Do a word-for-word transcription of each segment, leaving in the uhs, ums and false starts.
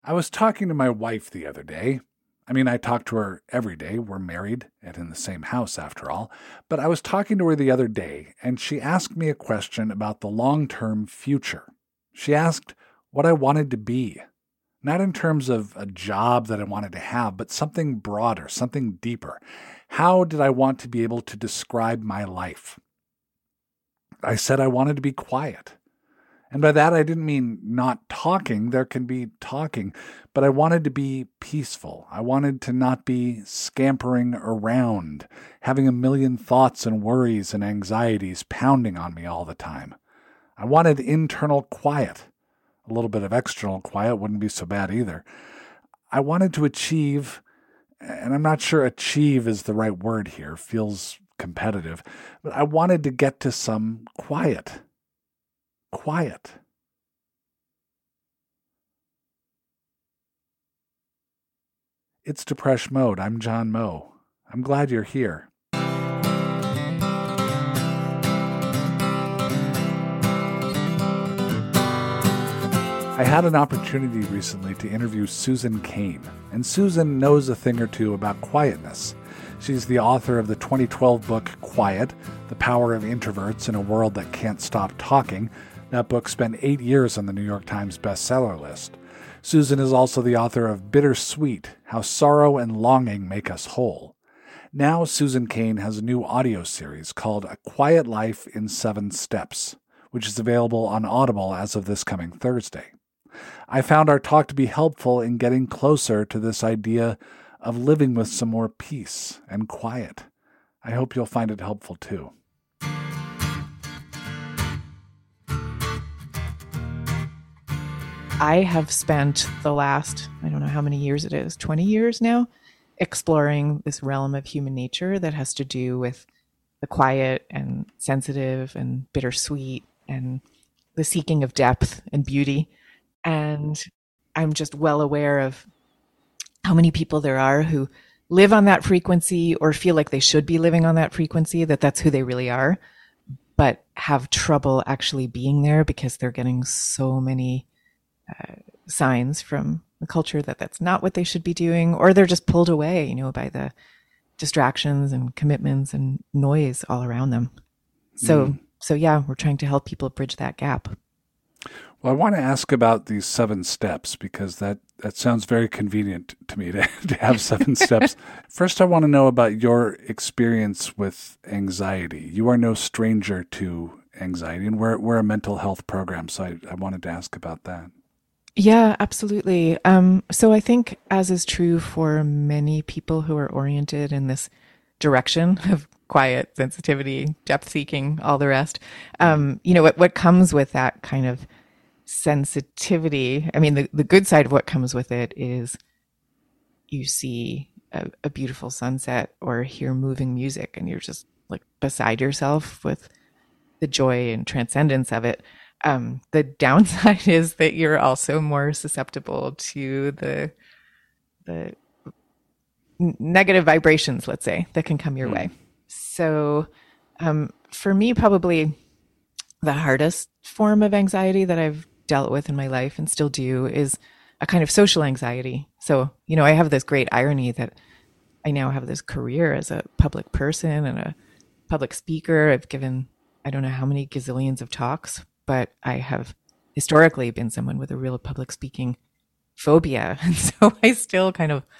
I was talking to my wife the other day. I mean, I talk to her every day. We're married and in the same house after all. But I was talking to her the other day, and she asked me a question about the long-term future. She asked what I wanted to be, not in terms of a job that I wanted to have, but something broader, something deeper. How did I want to be able to describe my life? I said I wanted to be quiet. And by that, I didn't mean not talking. There can be talking, but I wanted to be peaceful. I wanted to not be scampering around, having a million thoughts and worries and anxieties pounding on me all the time. I wanted internal quiet. A little bit of external quiet wouldn't be so bad either. I wanted to achieve, and I'm not sure achieve is the right word here, feels competitive, but I wanted to get to some quiet. Quiet. It's Depresh Mode. I'm John Moe. I'm glad you're here. I had an opportunity recently to interview Susan Cain, and Susan knows a thing or two about quietness. She's the author of the twenty twelve book Quiet, The Power of Introverts in a World That Can't Stop Talking. That book spent eight years on the New York Times bestseller list. Susan is also the author of Bittersweet, How Sorrow and Longing Make Us Whole. Now Susan Cain has a new audio series called A Quiet Life in Seven Steps, which is available on Audible as of this coming Thursday. I found our talk to be helpful in getting closer to this idea of living with some more peace and quiet. I hope you'll find it helpful too. I have spent the last, I don't know how many years it is, twenty years now, exploring this realm of human nature that has to do with the quiet and sensitive and bittersweet and the seeking of depth and beauty. And I'm just well aware of how many people there are who live on that frequency or feel like they should be living on that frequency, that that's who they really are, but have trouble actually being there because they're getting so many uh, signs from the culture that that's not what they should be doing, or they're just pulled away, you know, by the distractions and commitments and noise all around them. So, mm. so yeah, we're trying to help people bridge that gap. Well, I want to ask about these seven steps because that, that sounds very convenient to me to, to have seven steps. First, I want to know about your experience with anxiety. You are no stranger to anxiety, and we're, we're a mental health program, so I, I wanted to ask about that. Yeah, absolutely. Um, so I think, as is true for many people who are oriented in this direction of quiet, sensitivity, depth seeking, all the rest, um, you know, what, what comes with that kind of sensitivity, I mean, the, the good side of what comes with it is you see a, a beautiful sunset or hear moving music and you're just like beside yourself with the joy and transcendence of it. Um, the downside is that you're also more susceptible to the the negative vibrations, let's say, that can come your mm. way. So um, for me, probably the hardest form of anxiety that I've dealt with in my life and still do is a kind of social anxiety. So, you know, I have this great irony that I now have this career as a public person and a public speaker. I've given, I don't know how many gazillions of talks, but I have historically been someone with a real public speaking phobia. And so I still kind of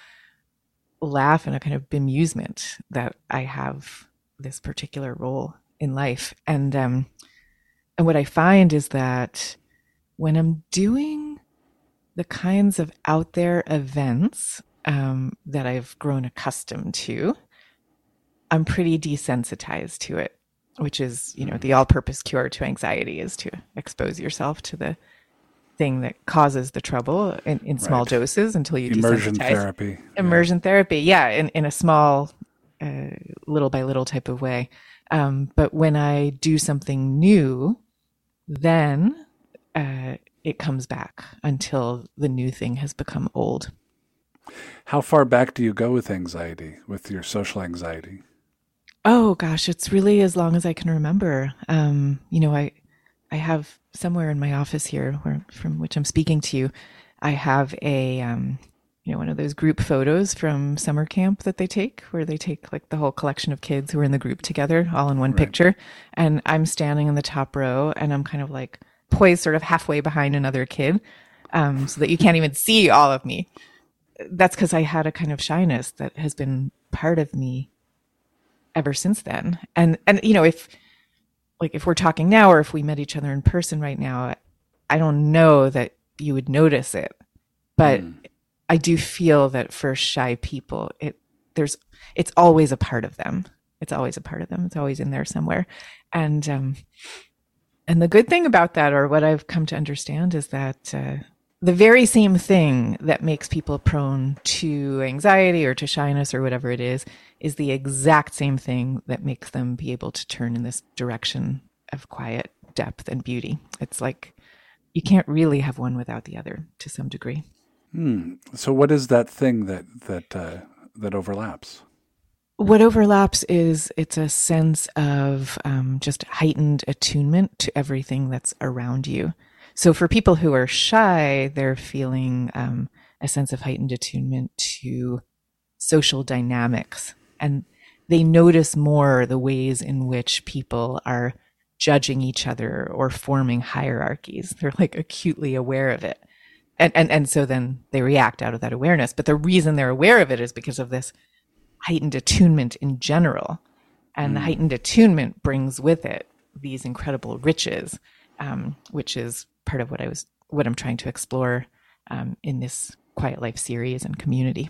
laugh in a kind of bemusement that I have this particular role in life. And, um, and what I find is that when I'm doing the kinds of out there events um, that I've grown accustomed to, I'm pretty desensitized to it, which is, you know, the all-purpose cure to anxiety is to expose yourself to the thing that causes the trouble in, in small right. doses until you Immersion desensitize. therapy. Immersion yeah. therapy, yeah, in, in a small, uh, little by little type of way. Um, but when I do something new, then uh, it comes back until the new thing has become old. How far back do you go with anxiety, with your social anxiety? Oh gosh, it's really as long as I can remember. Um, you know, I I have somewhere in my office here, where, from which I'm speaking to you, I have a, um, you know, one of those group photos from summer camp that they take, where they take like the whole collection of kids who are in the group together, all in one Right. picture. And I'm standing in the top row, and I'm kind of like poised sort of halfway behind another kid, um, so that you can't even see all of me. That's because I had a kind of shyness that has been part of me ever since then. And, and, you know, if like, if we're talking now, or if we met each other in person right now, I don't know that you would notice it, but mm. I do feel that for shy people, it, there's, it's always a part of them. It's always a part of them. It's always in there somewhere. And, um, and the good thing about that, or what I've come to understand, is that, uh, the very same thing that makes people prone to anxiety or to shyness or whatever it is, is the exact same thing that makes them be able to turn in this direction of quiet depth and beauty. It's like you can't really have one without the other to some degree. Hmm. So what is that thing that that uh, that overlaps? What overlaps is it's a sense of um, just heightened attunement to everything that's around you. So for people who are shy, they're feeling um, a sense of heightened attunement to social dynamics. And they notice more the ways in which people are judging each other or forming hierarchies. They're like acutely aware of it. And, and, and so then they react out of that awareness. But the reason they're aware of it is because of this heightened attunement in general. And mm. the heightened attunement brings with it these incredible riches, um, which is part of what I was, what I'm trying to explore um, in this Quiet Life series and community.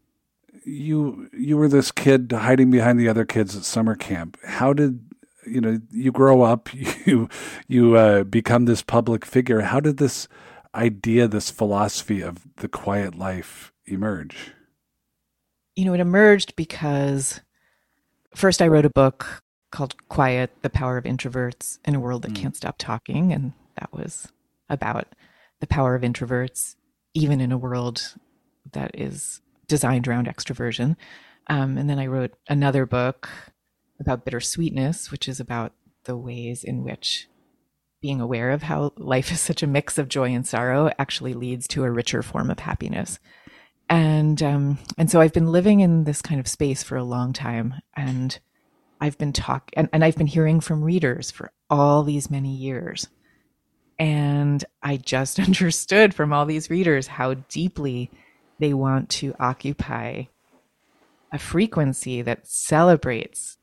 You you were this kid hiding behind the other kids at summer camp. How did you know you grow up? You you uh, become this public figure. How did this idea, this philosophy of the quiet life emerge? You know, it emerged because first I wrote a book called Quiet: The Power of Introverts in a World That mm. Can't Stop Talking, and that was about the power of introverts, even in a world that is designed around extroversion. Um, and then I wrote another book about bittersweetness, which is about the ways in which being aware of how life is such a mix of joy and sorrow actually leads to a richer form of happiness. And um, and so I've been living in this kind of space for a long time, and I've been talking, and, and I've been hearing from readers for all these many years. And I just understood from all these readers how deeply they want to occupy a frequency that celebrates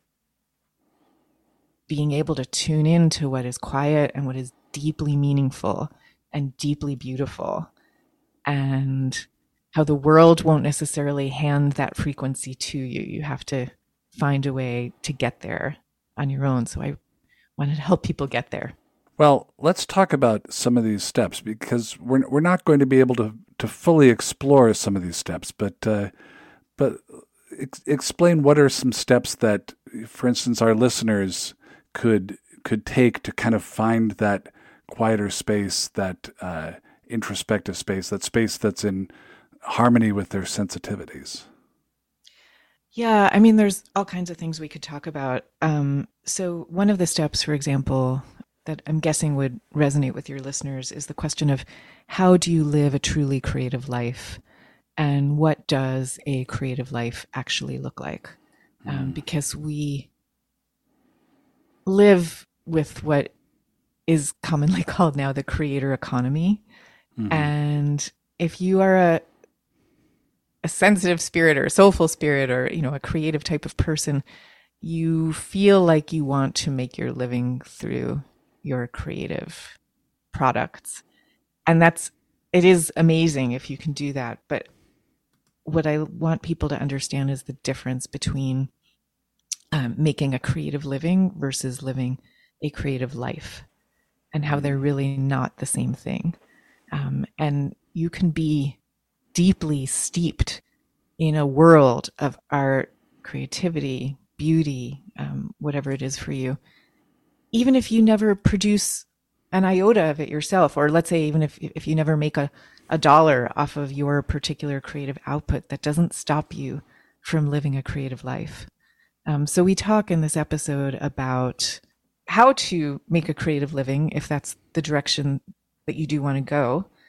being able to tune into what is quiet and what is deeply meaningful and deeply beautiful, and how the world won't necessarily hand that frequency to you. You have to find a way to get there on your own. So I wanted to help people get there. Well, let's talk about some of these steps, because we're we're not going to be able to, to fully explore some of these steps, but uh, but ex- explain what are some steps that, for instance, our listeners could could take to kind of find that quieter space, that uh, introspective space, that space that's in harmony with their sensitivities. Yeah, I mean, there's all kinds of things we could talk about. Um, so one of the steps, for example, that I'm guessing would resonate with your listeners is the question of how do you live a truly creative life, and what does a creative life actually look like? Mm. Um, because we live with what is commonly called now the creator economy. Mm-hmm. And if you are a a sensitive spirit or a soulful spirit, or, you know, a creative type of person, you feel like you want to make your living through your creative products. And that's, it is amazing if you can do that. But what I want people to understand is the difference between um, making a creative living versus living a creative life, and how they're really not the same thing. Um, and you can be deeply steeped in a world of art, creativity, beauty, um, whatever it is for you, even if you never produce an iota of it yourself, or let's say even if if you never make a, a dollar off of your particular creative output, that doesn't stop you from living a creative life. Um, so we talk in this episode about how to make a creative living, if that's the direction that you do want to go.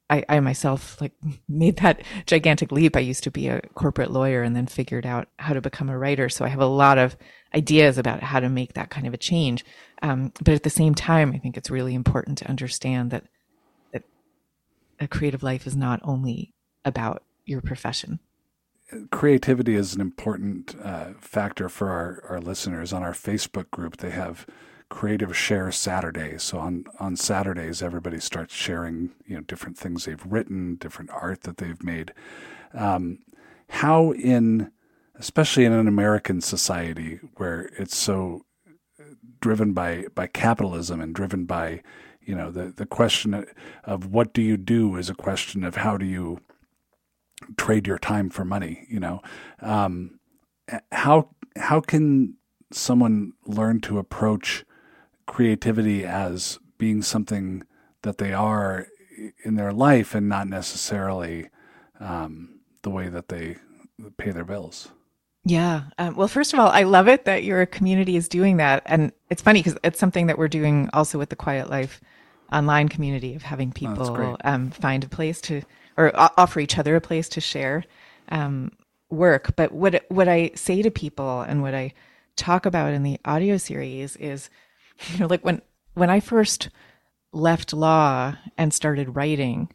I, I myself like made that gigantic leap. I used to be a corporate lawyer and then figured out how to become a writer. So I have a lot of ideas about how to make that kind of a change. Um, but at the same time, I think it's really important to understand that that a creative life is not only about your profession. Creativity is an important uh, factor for our, our listeners. On our Facebook group, they have Creative Share Saturdays. So on, on Saturdays, everybody starts sharing, you know, different things they've written, different art that they've made. Um, how in, especially in an American society where it's so driven by, by capitalism and driven by, you know, the, the question of what do you do is a question of how do you trade your time for money, you know. Um, how how can someone learn to approach creativity as being something that they are in their life and not necessarily um, the way that they pay their bills? Yeah. Um, well, first of all, I love it that your community is doing that. And it's funny because it's something that we're doing also with the Quiet Life online community of having people oh, um, find a place to, or offer each other a place to share um, work. But what what I say to people and what I talk about in the audio series is, you know, like when when I first left law and started writing,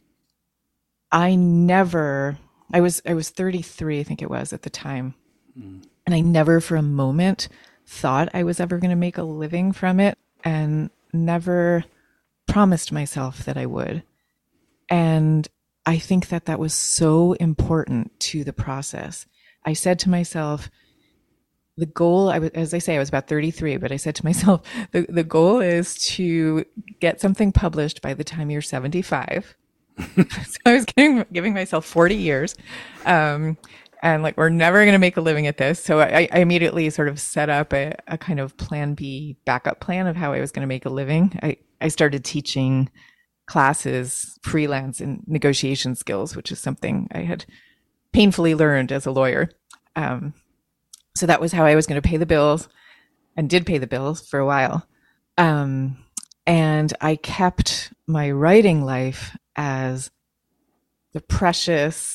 I never, I was I was thirty-three, I think it was at the time, mm. and I never for a moment thought I was ever going to make a living from it, and never promised myself that I would. And I think that that was so important to the process. I said to myself, the goal, I was, as I say, I was about thirty-three, but I said to myself, the, the goal is to get something published by the time you're seventy-five. So I was giving, giving myself forty years. Um, and like, we're never going to make a living at this. So I, I immediately sort of set up a, a kind of plan B backup plan of how I was going to make a living. I, I started teaching classes, freelance and negotiation skills, which is something I had painfully learned as a lawyer. Um, so that was how I was going to pay the bills, and did pay the bills for a while. Um, and I kept my writing life as the precious,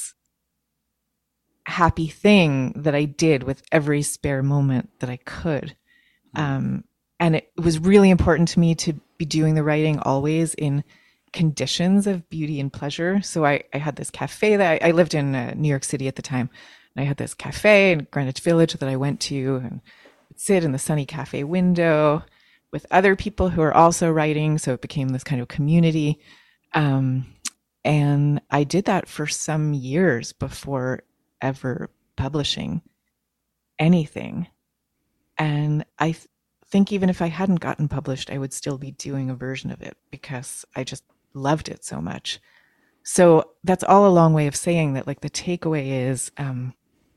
happy thing that I did with every spare moment that I could. Um, and it was really important to me to be doing the writing always in conditions of beauty and pleasure. So I, I had this cafe that I, I lived in uh, New York City at the time. And I had this cafe in Greenwich Village that I went to and would sit in the sunny cafe window with other people who are also writing. So it became this kind of community. Um, and I did that for some years before ever publishing anything. And I th- think even if I hadn't gotten published, I would still be doing a version of it because I just loved it so much. So that's all a long way of saying that, like, the takeaway is, um,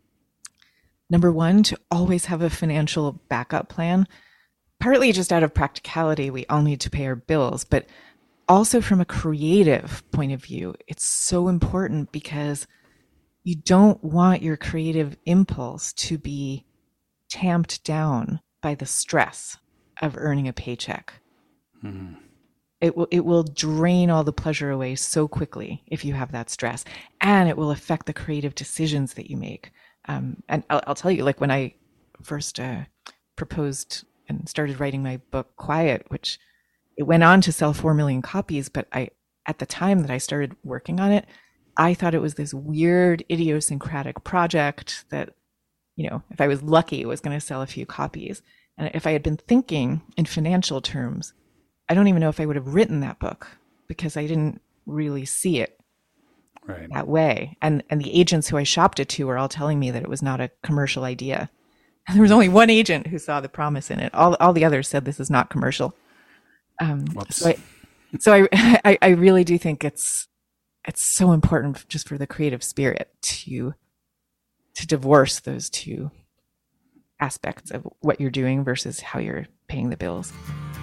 number one, to always have a financial backup plan, partly just out of practicality. We all need to pay our bills, but also from a creative point of view, it's so important because you don't want your creative impulse to be tamped down by the stress of earning a paycheck. Mm-hmm. It will it will drain all the pleasure away so quickly if you have that stress, and it will affect the creative decisions that you make. Um, and I'll, I'll tell you, like when I first uh, proposed and started writing my book Quiet, which it went on to sell four million copies, but I at the time that I started working on it, I thought it was this weird idiosyncratic project that, you know, if I was lucky, it was going to sell a few copies. And if I had been thinking in financial terms, I don't even know if I would have written that book because I didn't really see it right. that way. And and the agents who I shopped it to were all telling me that it was not a commercial idea. And there was only one agent who saw the promise in it. All all the others said this is not commercial. Um, so I, so I, I I really do think it's it's so important just for the creative spirit to to divorce those two aspects of what you're doing versus how you're paying the bills.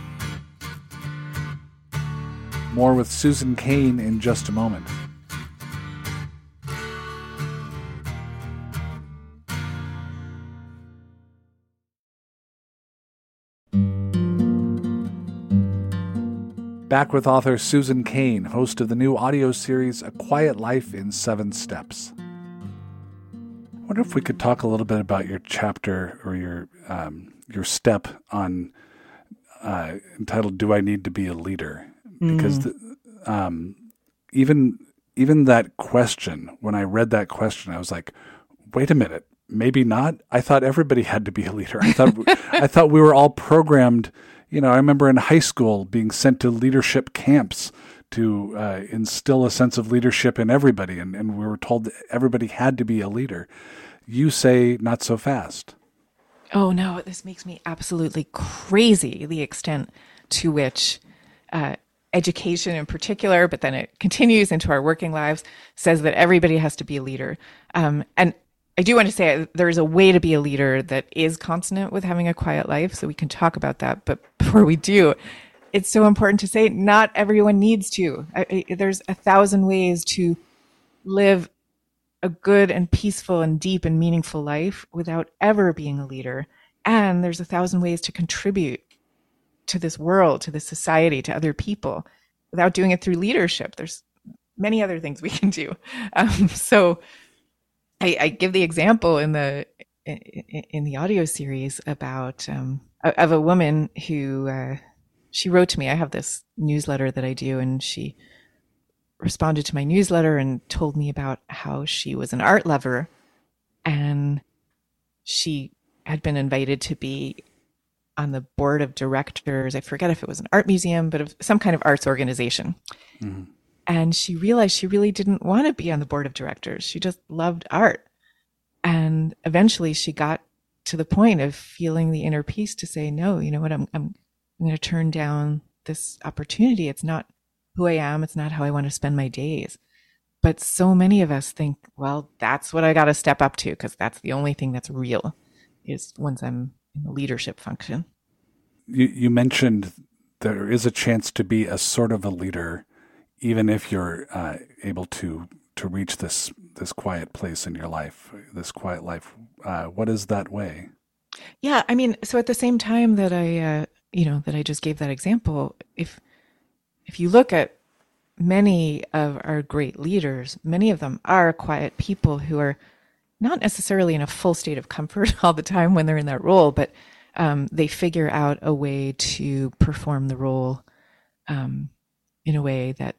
More with Susan Cain in just a moment. back with author Susan Cain, host of the new audio series, A Quiet Life in Seven Steps. I wonder if we could talk a little bit about your chapter or your um, your step on uh, entitled "Do I Need to Be a Leader?" Because Mm. the, um, even even that question, when I read that question, I was like, "Wait a minute, maybe not." I thought everybody had to be a leader. I thought I thought we were all programmed. You know, I remember in high school being sent to leadership camps to uh, instill a sense of leadership in everybody, and, and we were told that everybody had to be a leader. You say not so fast. Oh no, this makes me absolutely crazy, the extent to which uh, education in particular, but then it continues into our working lives, says that everybody has to be a leader. Um, and I do want to say there's a way to be a leader that is consonant with having a quiet life, so we can talk about that. But before we do, it's so important to say not everyone needs to. I, I, there's a thousand ways to live a good and peaceful and deep and meaningful life without ever being a leader. And there's a thousand ways to contribute to this world, to this society, to other people without doing it through leadership. There's many other things we can do. Um, so I, I give the example in the in, in the audio series about um, of a woman who uh, she wrote to me. I have this newsletter that I do, and she responded to my newsletter and told me about how she was an art lover, and she had been invited to be on the board of directors. I forget if it was an art museum, but of some kind of arts organization. Mm-hmm. And she realized she really didn't want to be on the board of directors. She just loved art. And eventually she got to the point of feeling the inner peace to say, no, you know what, I'm, I'm, I'm going to turn down this opportunity. It's not who I am. It's not how I want to spend my days. But so many of us think, well, that's what I got to step up to, because that's the only thing that's real, is once I'm in a leadership function. You, you mentioned there is a chance to be a sort of a leader, even if you're uh, able to to reach this this quiet place in your life, this quiet life. Uh, what is that way? Yeah, I mean, so at the same time that I, uh, you know, that I just gave that example, if if you look at many of our great leaders, many of them are quiet people who are not necessarily in a full state of comfort all the time when they're in that role, but um, they figure out a way to perform the role um, in a way that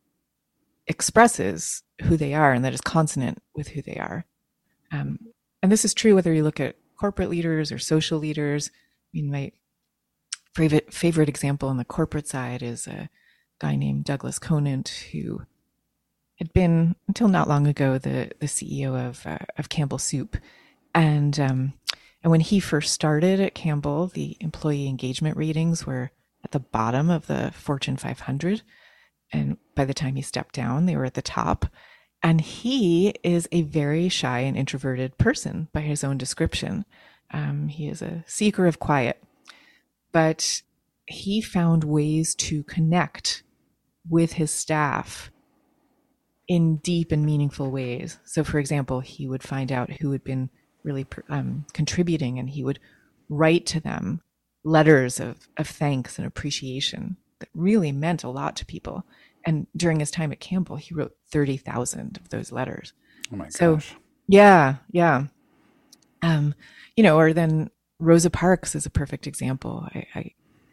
expresses who they are and that is consonant with who they are. Um, and this is true whether you look at corporate leaders or social leaders. I mean, my favorite, favorite example on the corporate side is a guy named Douglas Conant, who had been, until not long ago, the, the C E O of uh, of Campbell Soup. And, um, and when he first started at Campbell, the employee engagement ratings were at the bottom of the Fortune five hundred. And by the time he stepped down, they were at the top. And he is a very shy and introverted person by his own description. Um, he is a seeker of quiet. But he found ways to connect with his staff in deep and meaningful ways. So, for example, he would find out who had been really um, contributing, and he would write to them letters of, of thanks and appreciation that really meant a lot to people. And during his time at Campbell, he wrote thirty thousand of those letters. Oh my gosh. So, yeah, yeah. Um, you know, or then Rosa Parks is a perfect example. I, I,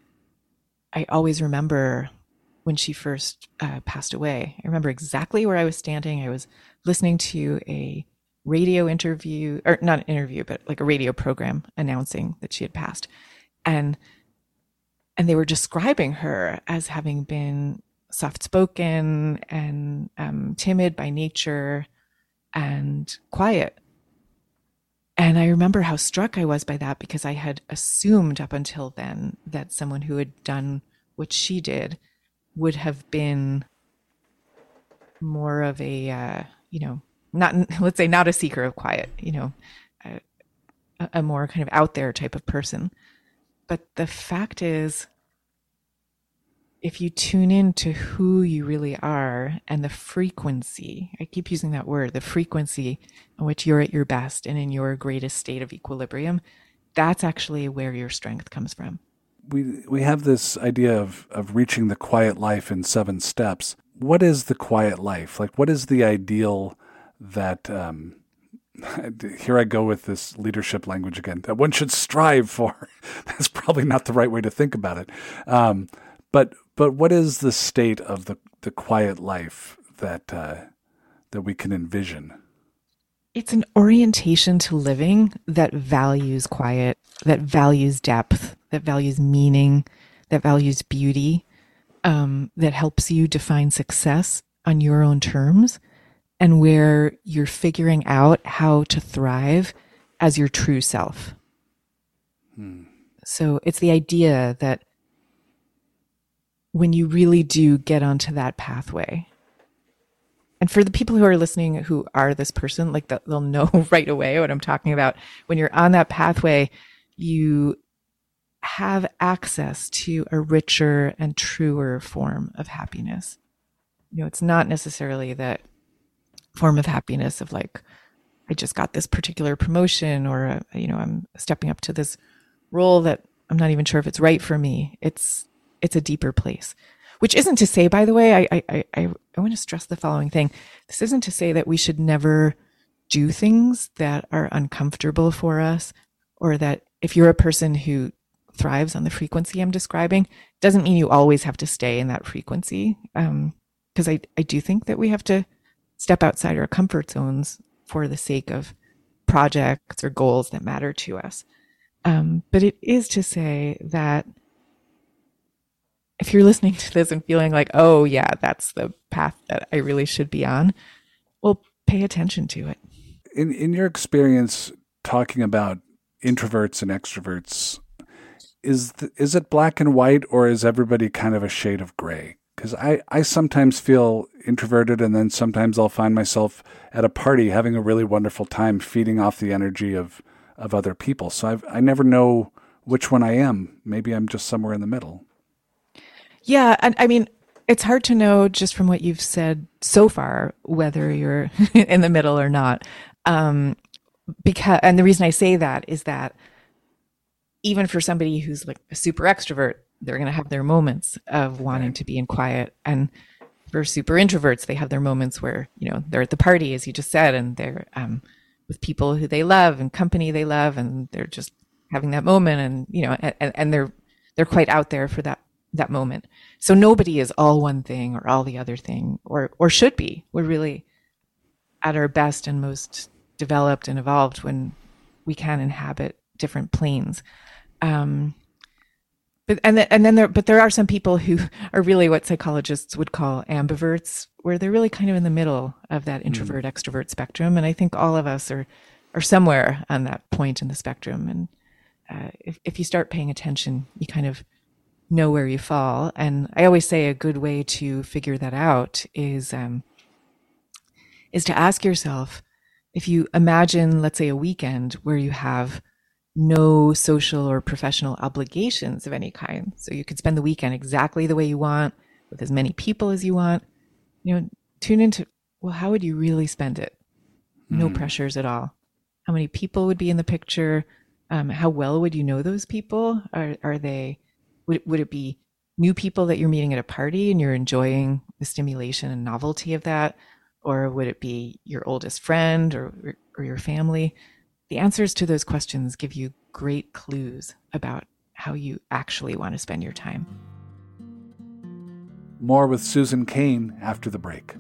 I always remember when she first uh, passed away. I remember exactly where I was standing. I was listening to a radio interview, or not an interview, but like a radio program announcing that she had passed. And and they were describing her as having been soft-spoken and um, timid by nature and quiet. And I remember how struck I was by that, because I had assumed up until then that someone who had done what she did would have been more of a, uh, you know, not, let's say not a seeker of quiet, you know, a, a more kind of out there type of person. But the fact is, if you tune in to who you really are and the frequency, I keep using that word, the frequency in which you're at your best and in your greatest state of equilibrium, that's actually where your strength comes from. we we have this idea of, of reaching the quiet life in seven steps. What is the quiet life? Like, what is the ideal that, um, here I go with this leadership language again, that one should strive for? That's probably not the right way to think about it. Um, but but what is the state of the, the quiet life that uh, that we can envision? It's an orientation to living that values quiet, that values depth, that values meaning, that values beauty, um, that helps you define success on your own terms, and where you're figuring out how to thrive as your true self. Hmm. So it's the idea that when you really do get onto that pathway, and for the people who are listening who are this person, like they'll know right away what I'm talking about. When you're on that pathway, you have access to a richer and truer form of happiness. You know, it's not necessarily that form of happiness of like, I just got this particular promotion, or, uh, you know, I'm stepping up to this role that I'm not even sure if it's right for me. It's, it's a deeper place, which isn't to say, by the way, I, I, I, I want to stress the following thing. This isn't to say that we should never do things that are uncomfortable for us, or that if you're a person who thrives on the frequency I'm describing, doesn't mean you always have to stay in that frequency. Um, because I, I do think that we have to step outside our comfort zones for the sake of projects or goals that matter to us. Um, but it is to say that if you're listening to this and feeling like, oh yeah, that's the path that I really should be on, well, pay attention to it. In in your experience talking about introverts and extroverts, is the, is it black and white, or is everybody kind of a shade of gray? Because I, I sometimes feel introverted, and then sometimes I'll find myself at a party having a really wonderful time feeding off the energy of, of other people. So I've, I never know which one I am. Maybe I'm just somewhere in the middle. Yeah, and I mean, it's hard to know just from what you've said so far whether you're in the middle or not. Um, because, and the reason I say that is that even for somebody who's like a super extrovert, they're going to have their moments of wanting to be in quiet. And for super introverts, they have their moments where, you know, they're at the party, as you just said, and they're um, with people who they love and company they love, and they're just having that moment, and, you know, and, and they're, they're quite out there for that, that moment. So nobody is all one thing or all the other thing, or, or should be. We're really at our best and most developed and evolved when we can inhabit different planes. Um, But and then, and then there, but there are some people who are really what psychologists would call ambiverts, where they're really kind of in the middle of that introvert mm. extrovert spectrum. And I think all of us are are somewhere on that point in the spectrum. And uh, if if you start paying attention, you kind of know where you fall. And I always say a good way to figure that out is um, is to ask yourself, if you imagine, let's say, a weekend where you have no social or professional obligations of any kind. So you could spend the weekend exactly the way you want, with as many people as you want. You know, tune into, well, how would you really spend it? No mm. pressures at all. How many people would be in the picture? Um, how well would you know those people? Are are they, would, would it be new people that you're meeting at a party and you're enjoying the stimulation and novelty of that? Or would it be your oldest friend or or your family? The answers to those questions give you great clues about how you actually want to spend your time. More with Susan Cain after the break.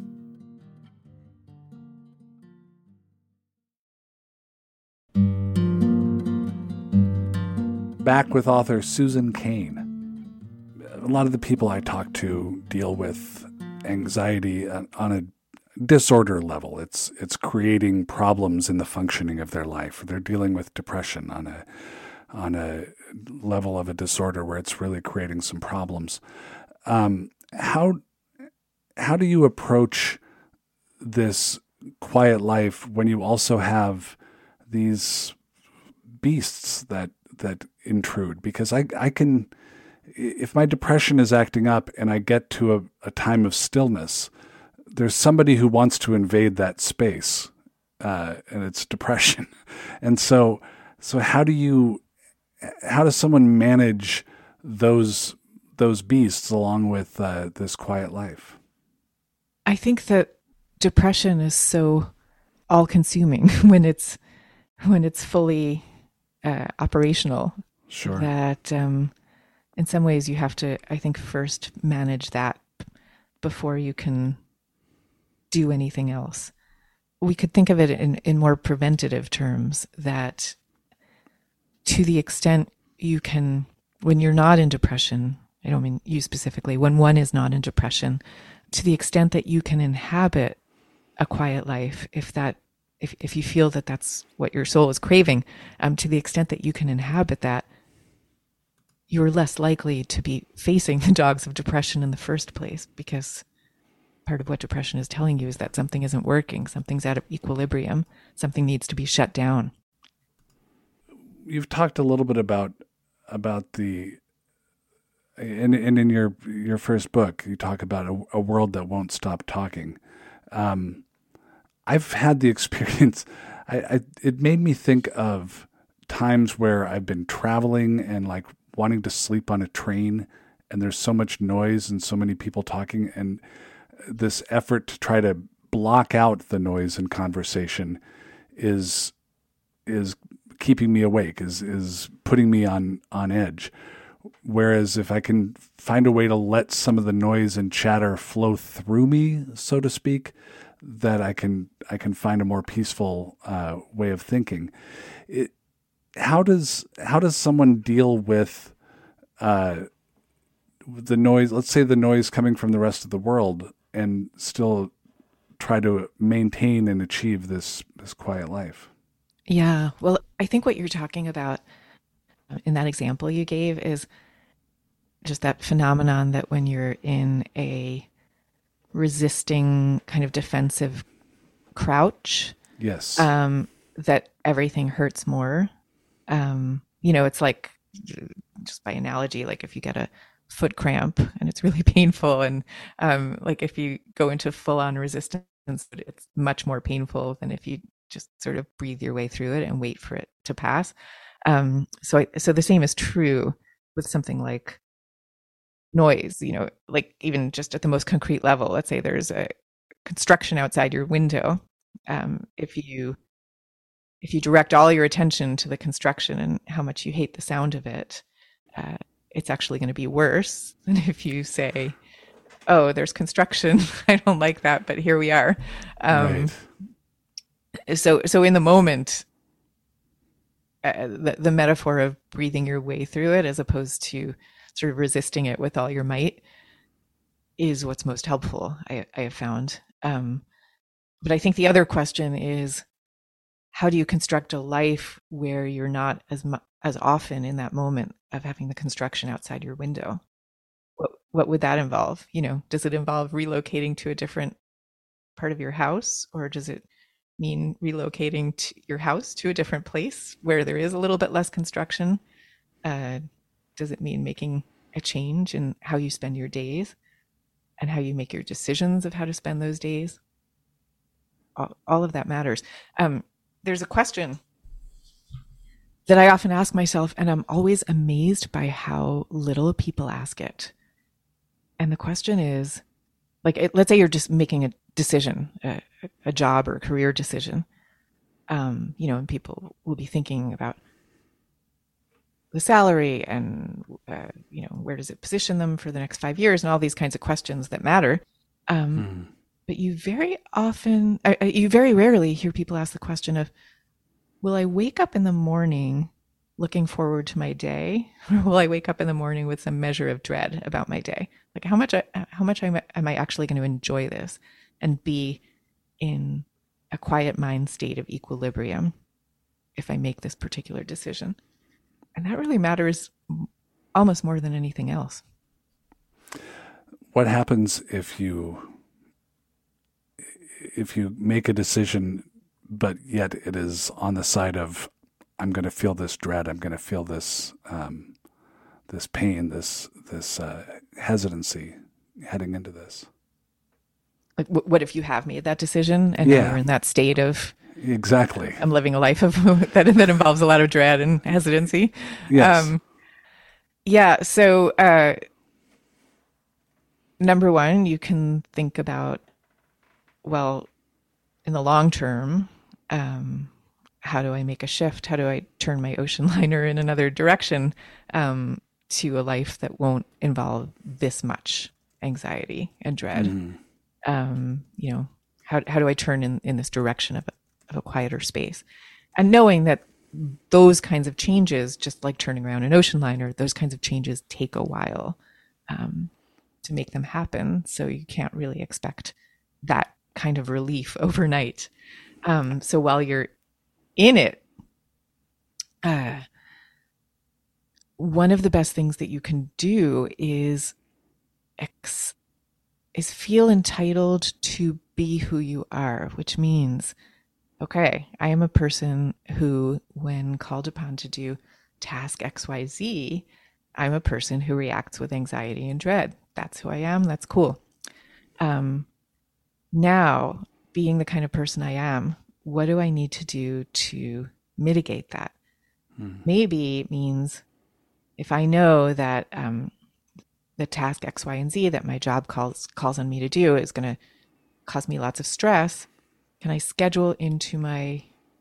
Back with author Susan Cain. A lot of the people I talk to deal with anxiety on a disorder level. It's it's creating problems in the functioning of their life. They're dealing with depression on a on a level of a disorder where it's really creating some problems. Um, how how do you approach this quiet life when you also have these beasts that that intrude? Because I I can, if my depression is acting up and I get to a, a time of stillness, there's somebody who wants to invade that space, uh, and it's depression. And so, so how do you, how does someone manage those those beasts along with uh, this quiet life? I think that depression is so all-consuming when it's when it's fully uh, operational. Sure. That um, in some ways you have to, I think, first manage that before you can do anything else. We could think of it in, in more preventative terms, that to the extent you can, when you're not in depression, I don't mean you specifically, when one is not in depression, to the extent that you can inhabit a quiet life, if that, if, if you feel that that's what your soul is craving, um, to the extent that you can inhabit that, you're less likely to be facing the dogs of depression in the first place, because part of what depression is telling you is that something isn't working, something's out of equilibrium, something needs to be shut down. You've talked a little bit about about the and and in your your first book you talk about a, a world that won't stop talking. Um, I've had the experience. I, I it made me think of times where I've been traveling and like wanting to sleep on a train, and there's so much noise and so many people talking, and this effort to try to block out the noise and conversation is is keeping me awake, is is putting me on on edge. Whereas if I can find a way to let some of the noise and chatter flow through me, so to speak, that I can I can find a more peaceful uh, way of thinking. It, how does how does someone deal with uh, the noise? Let's say the noise coming from the rest of the world, and still try to maintain and achieve this this quiet life? Yeah, well, I think what you're talking about in that example you gave is just that phenomenon that when you're in a resisting kind of defensive crouch, yes, um, that everything hurts more. Um, you know, it's like, just by analogy, like if you get a foot cramp and it's really painful, and um, like if you go into full-on resistance, it's much more painful than if you just sort of breathe your way through it and wait for it to pass. Um, so, I, so the same is true with something like noise. You know, like even just at the most concrete level, let's say there's a construction outside your window. Um, if you if you direct all your attention to the construction and how much you hate the sound of it, uh, it's actually going to be worse than if you say, "Oh, there's construction. I don't like that, but here we are." Um, right. So, so in the moment, uh, the, the metaphor of breathing your way through it, as opposed to sort of resisting it with all your might, is what's most helpful, I, I have found. Um, but I think the other question is, how do you construct a life where you're not as mu- as often in that moment of having the construction outside your window? What what would that involve? You know, does it involve relocating to a different part of your house, or does it mean relocating to your house to a different place where there is a little bit less construction? Uh, does it mean making a change in how you spend your days and how you make your decisions of how to spend those days? All, all of that matters. Um, there's a question that I often ask myself, and I'm always amazed by how little people ask it. And the question is, like, it, let's say you're just making a decision, a, a job or a career decision, um, you know, and people will be thinking about the salary and, uh, you know, where does it position them for the next five years and all these kinds of questions that matter. Um, hmm. But you very often, uh, you very rarely hear people ask the question of, will I wake up in the morning looking forward to my day, or will I wake up in the morning with some measure of dread about my day? Like how much, I, how much am I actually going to enjoy this and be in a quiet mind state of equilibrium if I make this particular decision? And that really matters almost more than anything else. What happens if you if you make a decision, but yet it is on the side of, I'm going to feel this dread, I'm going to feel this um, this pain, this this uh, hesitancy heading into this? Like, w- what if you have made that decision and yeah. you're in that state of, exactly, I'm living a life of that that involves a lot of dread and hesitancy? Yes. Um, Yeah. So, uh, number one, you can think about, well, in the long term, um, how do I make a shift? How do I turn my ocean liner in another direction um, to a life that won't involve this much anxiety and dread? Mm. Um, you know, how how do I turn in, in this direction of a, of a quieter space? And knowing that those kinds of changes, just like turning around an ocean liner, those kinds of changes take a while um, to make them happen. So you can't really expect that kind of relief overnight. Um, so while you're in it, uh, one of the best things that you can do is ex- is feel entitled to be who you are, which means, okay, I am a person who, when called upon to do task X Y Z, I'm a person who reacts with anxiety and dread. That's who I am. That's cool. Um, now, being the kind of person I am, what do I need to do to mitigate that? Hmm. Maybe it means if I know that um, the task X, Y, and Z that my job calls calls on me to do is going to cause me lots of stress, can I schedule into my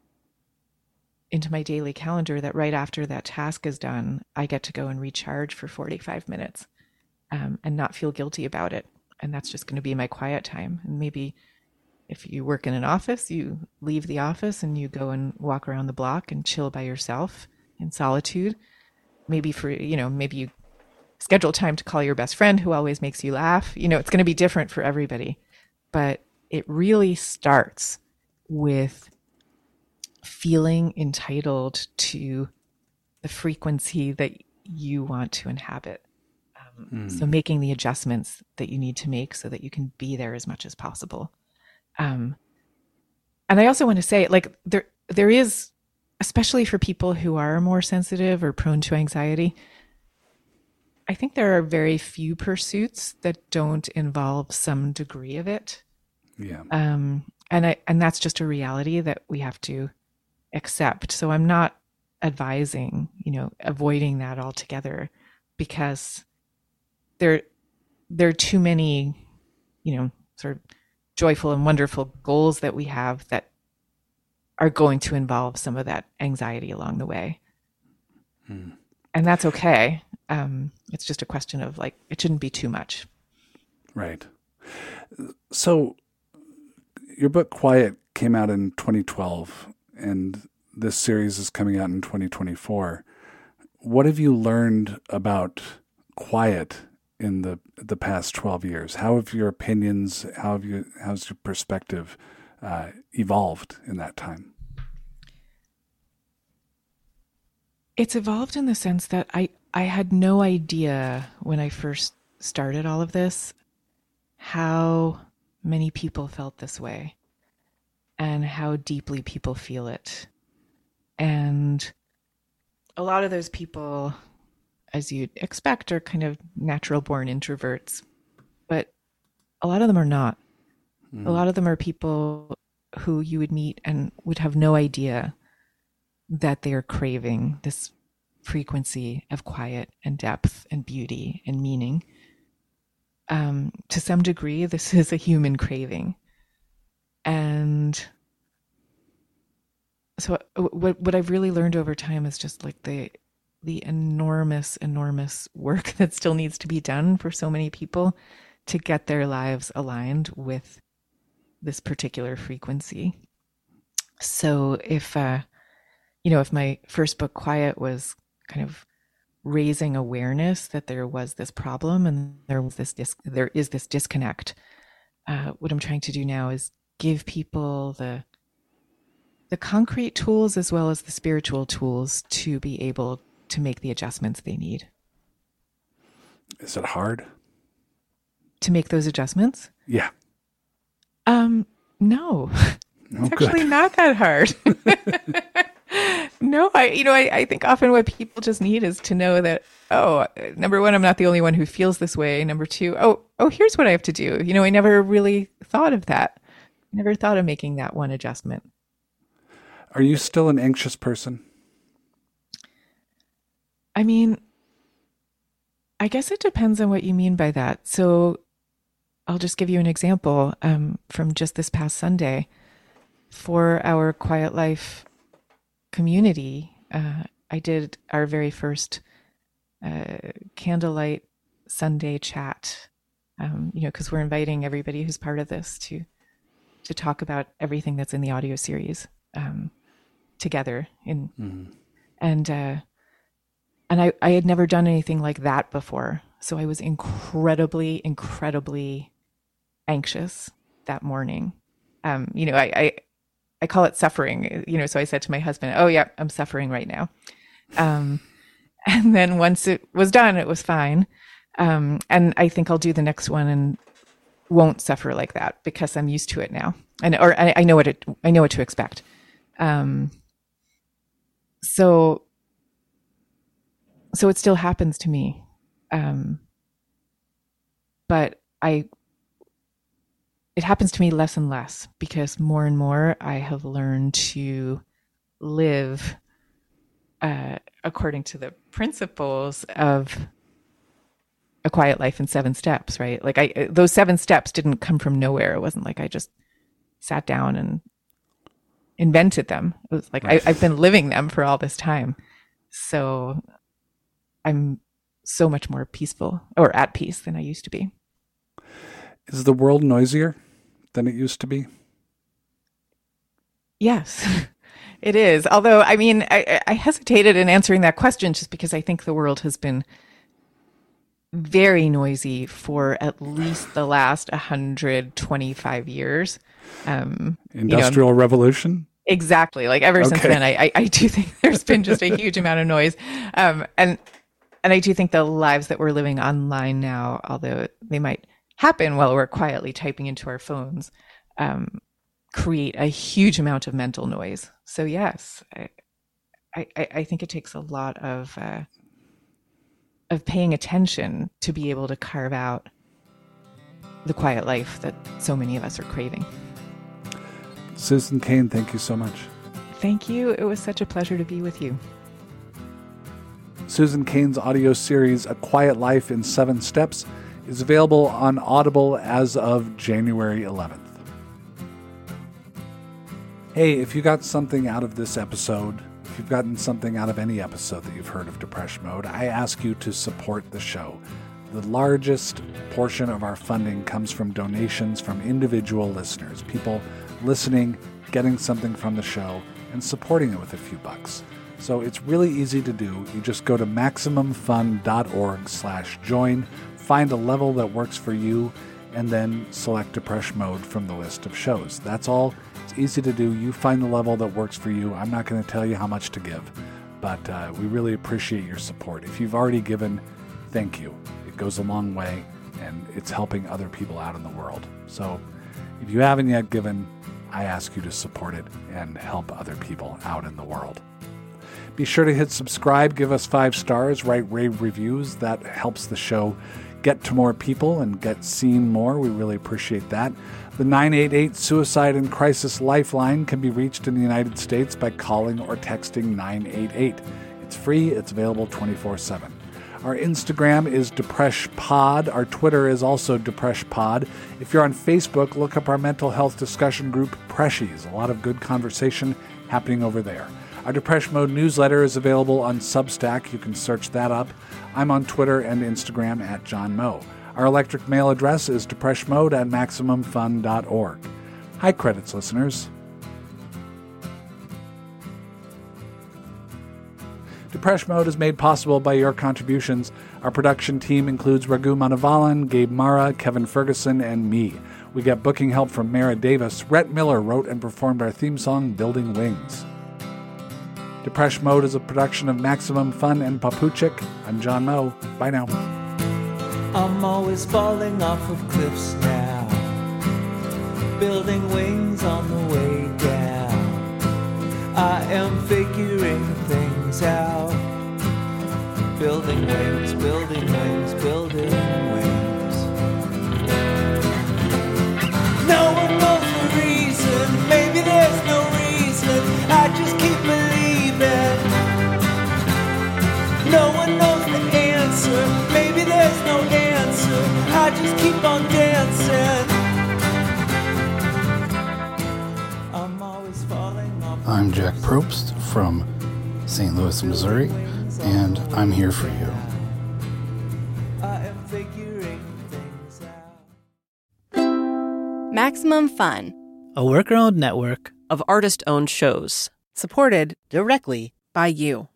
into my daily calendar that right after that task is done, I get to go and recharge for forty-five minutes um, and not feel guilty about it. And that's just going to be my quiet time. And maybe if you work in an office, you leave the office and you go and walk around the block and chill by yourself in solitude. Maybe for, you know, maybe you schedule time to call your best friend who always makes you laugh. You know, it's going to be different for everybody. But it really starts with feeling entitled to the frequency that you want to inhabit. Um, mm. So making the adjustments that you need to make so that you can be there as much as possible. Um, and I also want to say, like, there, there is, especially for people who are more sensitive or prone to anxiety, I think there are very few pursuits that don't involve some degree of it. Yeah. Um, and I, and that's just a reality that we have to accept. So I'm not advising, you know, avoiding that altogether, because there, there are too many, you know, sort of joyful and wonderful goals that we have that are going to involve some of that anxiety along the way. Hmm. And that's okay. Um, it's just a question of, like, it shouldn't be too much. Right. So your book Quiet came out in twenty twelve, and this series is coming out in twenty twenty-four. What have you learned about quiet in the the past twelve years? How have your opinions, how have you, how's your perspective uh, evolved in that time? It's evolved in the sense that I, I had no idea when I first started all of this how many people felt this way and how deeply people feel it. And a lot of those people, as you'd expect, are kind of natural born introverts, but a lot of them are not. Mm. A lot of them are people who you would meet and would have no idea that they are craving this frequency of quiet and depth and beauty and meaning. Um, to some degree, this is a human craving. And so what what I've really learned over time is just like the the enormous, enormous work that still needs to be done for so many people to get their lives aligned with this particular frequency. So if, uh, you know, if my first book, Quiet, was kind of raising awareness that there was this problem and there was this dis- there is this disconnect, uh, what I'm trying to do now is give people the the concrete tools as well as the spiritual tools to be able to make the adjustments they need. Is it hard to make those adjustments? Yeah. Um, no, oh, it's actually good. not that hard. No, I, you know, I, I think often what people just need is to know that, oh, number one, I'm not the only one who feels this way. Number two, oh, oh, here's what I have to do. You know, I never really thought of that. I never thought of making that one adjustment. Are you still an anxious person? I mean, I guess it depends on what you mean by that. So I'll just give you an example um, from just this past Sunday. For our Quiet Life community, uh, I did our very first uh, candlelight Sunday chat, um, you know, because we're inviting everybody who's part of this to to talk about everything that's in the audio series um, together. In mm-hmm. And uh, and I, I had never done anything like that before. So I was incredibly, incredibly anxious that morning. Um, you know, I, I I call it suffering, you know, so I said to my husband, oh yeah, I'm suffering right now. Um, and then once it was done, it was fine. Um, and I think I'll do the next one and won't suffer like that because I'm used to it now. And, or I, I know what it, I know what to expect. Um, so, so it still happens to me. Um, but I, it happens to me less and less because more and more I have learned to live uh, according to the principles of A Quiet Life in Seven Steps, right? Like I, those seven steps didn't come from nowhere. It wasn't like I just sat down and invented them. It was like right. I, I've been living them for all this time. So I'm so much more peaceful or at peace than I used to be. Is the world noisier than it used to be? Yes, it is. Although, I mean, I, I hesitated in answering that question just because I think the world has been very noisy for at least the last one hundred twenty-five years. Um, Industrial you know, Revolution? Exactly. Like ever okay. since then, I, I, I do think there's been just a huge amount of noise. Um, and, and I do think the lives that we're living online now, although they might happen while we're quietly typing into our phones, um, create a huge amount of mental noise. So yes, I, I, I think it takes a lot of uh, of paying attention to be able to carve out the quiet life that so many of us are craving. Susan Cain, thank you so much. Thank you. It was such a pleasure to be with you. Susan Cain's audio series, A Quiet Life in Seven Steps, is available on Audible as of January eleventh. Hey, if you got something out of this episode, if you've gotten something out of any episode that you've heard of Depresh Mode, I ask you to support the show. The largest portion of our funding comes from donations from individual listeners, people listening, getting something from the show, and supporting it with a few bucks. So it's really easy to do. You just go to MaximumFun.org slash join, find a level that works for you, and then select Depresh Mode from the list of shows. That's all. It's easy to do. You find the level that works for you. I'm not going to tell you how much to give, but uh, we really appreciate your support. If you've already given, thank you. It goes a long way, and it's helping other people out in the world. So if you haven't yet given, I ask you to support it and help other people out in the world. Be sure to hit subscribe, give us five stars, write rave reviews. That helps the show get to more people and get seen more. We really appreciate that. The nine eight eight Suicide and Crisis Lifeline can be reached in the United States by calling or texting nine eight eight. It's free. It's available twenty-four seven. Our Instagram is DepreshPod. Our Twitter is also DepreshPod. If you're on Facebook, look up our mental health discussion group, Preshies. A lot of good conversation happening over there. Our Depresh Mode newsletter is available on Substack. You can search that up. I'm on Twitter and Instagram at John Moe. Our electric mail address is depreshmode at maximum fun dot org. Hi, Credits listeners. Depresh Mode is made possible by your contributions. Our production team includes Raghu Manavalan, Gabe Mara, Kevin Ferguson, and me. We get booking help from Mara Davis. Rhett Miller wrote and performed our theme song, Building Wings. Depresh Mode is a production of Maximum Fun and Papuchik. I'm John Moe. Bye now. I'm always falling off of cliffs now, building wings on the way down. I am figuring things out, building wings, building wings, building wings. No one knows the reason, maybe there's no reason, I just keep believing. No one knows the answer, maybe there's just keep on dancing. I'm always falling off. I'm Jack Probst from Saint Louis, Missouri, and I'm here for you. I am figuring things out. Maximum Fun, a worker-owned network of artist-owned shows. Supported directly by you.